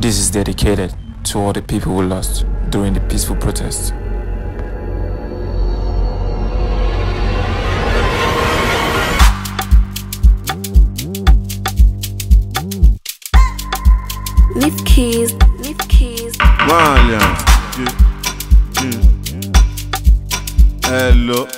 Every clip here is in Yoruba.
This is dedicated to all the people who lost during the peaceful protests. Lift keys. Malian. Hello.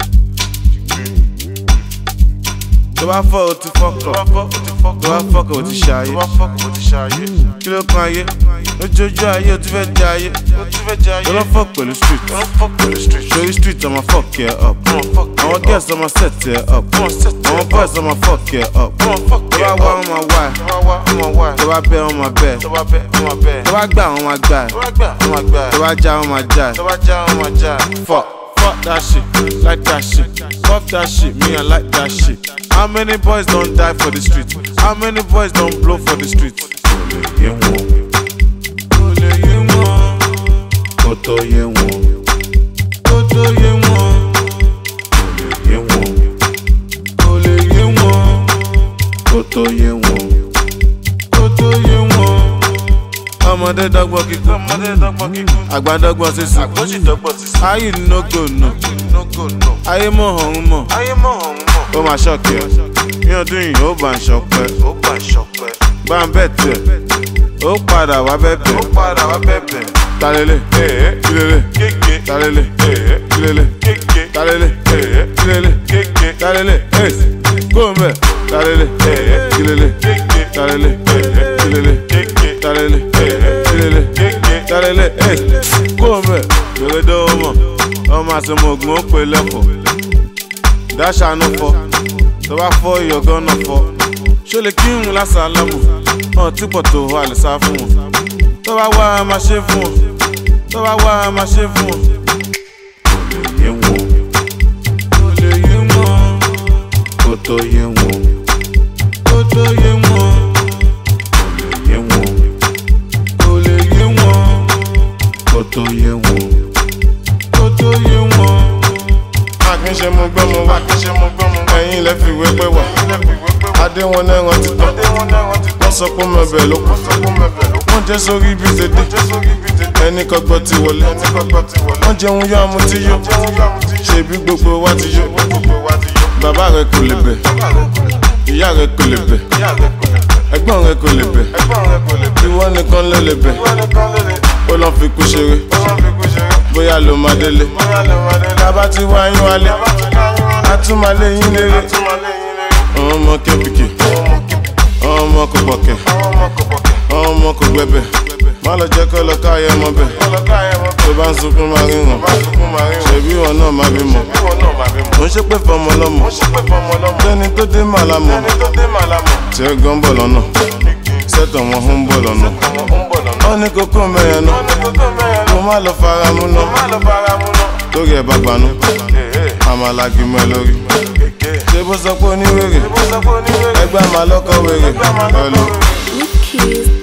Tó bá fọ́ o ti fọ́kọ̀, tó bá fọ́kọ̀ o ti ṣayé. Kí ló kan ayé? Lójoojú ayé o ti fẹ́ jẹ ayé. Tó lọ fọ́ pẹ̀lú street. Ṣorí street ọmọ fuck ẹ up. Àwọn girls ọmọ set ẹ up. Àwọn boys ọmọ fuck ẹ up. Tó bá wá ọmọ wá ẹ. Tó bá bẹ́ ọmọ bẹ́ ẹ. Tó bá gbà ọmọ gbà ẹ. Tó bá já ọmọ já ẹ. Fuck that shit, like that shit. Fuck that shit, me I like that shit. How many boys don't die for the street? How many boys don't blow for the street? Ọmọdé dọ́gbọ́n kíkún, àgbà dọ́gbọ́n sísun. Ayé no go no, ayé mọ̀ ọ̀hún mọ̀. Ó máa ṣọ́ọ̀kì ẹ̀, ní ọdún yìí ó bá ń ṣọpẹ́. Bá ń bẹ̀ tẹ̀, ó padà wá bẹ̀bẹ̀. Talele, kílele, talele, kílele, talele, kílele, talele, kó ń bẹ̀. Talele, kílele, talele, kílele, talele, talele, kó ń bẹ̀. Yòrè dó mọ̀, ọmọ àsomọ̀gùn ó pè lẹ́kọ̀ọ́. Dáṣà no fọ́, tó bá fọ́ ìyọ̀gán náà fọ́. Ṣó lè kírun lásàlámù, hàn tí pọ̀ tó wà lè sá fún wọn. Tó bá wá a máa ṣe fún wọn, tó bá wá a máa ṣe fún wọn. Kò lè yé wọn, kò tó yé wọn, kò tó yé wọn, kò lè yé wọn, kò tó yé wọn, kò tó yé wọn. Akínṣe mo gbọ́ mo wá, ẹ̀yin lẹ fi wé pé wà. Adé wọn náà rántí tán, wọ́n sọ pé mo bẹ̀ ló kù. Wọ́n jẹ́ sórí ibi tèdè, ẹni kọ́gbọ́ ti wọlé. Wọ́n jẹun yá mu tí yó, ṣèbí gbogbo wa ti yó. Bàbá rẹ kò lè bẹ̀, ìyá rẹ kò lè bẹ̀, ẹ̀gbọ́n rẹ kò lè bẹ̀, ìwọ nìkan ló lè bẹ̀. Ó lọ fi kú ṣeré, bóyá ló máa délé. Bàbá ti wá yín wálé, a tún máa lé yín léré. Ọmọ kẹ́pìkì, ọmọ kò pọ̀kẹ́, ọmọ kò gbẹ̀bẹ̀. Má lọ jẹ́ kọ́ lọ káyọ̀ ọmọ bẹ̀. Tó bá ń sunkún máa ríran, ṣèbí wọn náà máa bímọ. Mo ń ṣépè fọmọ lọ́mọ, lẹ́ni tó dé màlámọ̀. Tí ẹ gan bọ̀ lọ́nà, sẹ́tọ̀ wọn ń bọ̀ lọ́nà. Wọ́n ní kókó mẹ́yẹn náà, mo má lọ fara mú náà. Lórí ẹ̀ bá gbanú, àmàlàgì mọ́ ẹ lórí. Ṣé bó sọ pé oníwèrè, ẹgbẹ́ àmàlọ́kọ̀ wèrè.